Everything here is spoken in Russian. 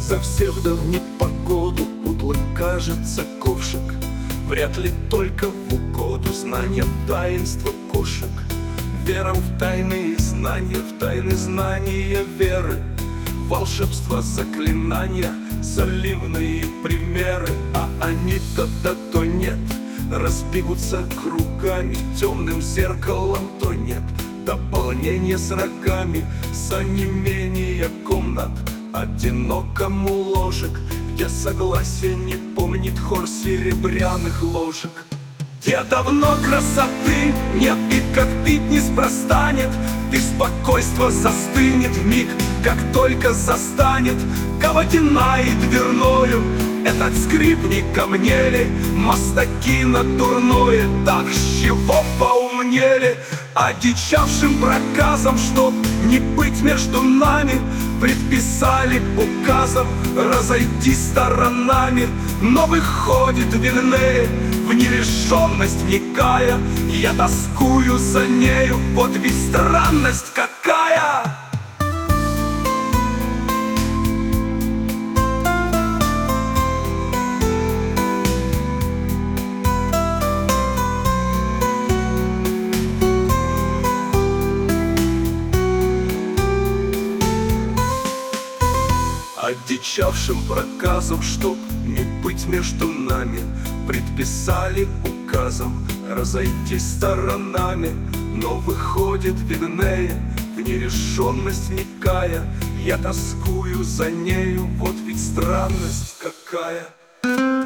Совсем в непогоду утло кажется ковшик, вряд ли только в угоду знания таинства кошек. Вера в тайные знания веры, волшебство, заклинания, соливные примеры. А они-то да то нет, разбегутся кругами, темным зеркалом то нет. Дополнение с рогами, сонемение комнат, одинокому ложек, где согласие не помнит хор серебряных ложек. Где давно красоты нет и как пить неспроста нет, и спокойство застынет вмиг, как только застанет каватина и дверною. Этот скрипник камнели, мастаки на дурное, так с чего поумнели? Одичавшим проказом, чтоб не быть между нами, предписали указом разойтись сторонами. Но выходит Виннея, в нерешенность вникая, я тоскую за нею, вот ведь странность какая! Одичавшим проказом, чтоб не быть между нами, предписали указом разойтись сторонами. Но выходит Виннея, в нерешенность вникая, я тоскую за нею, вот ведь странность какая!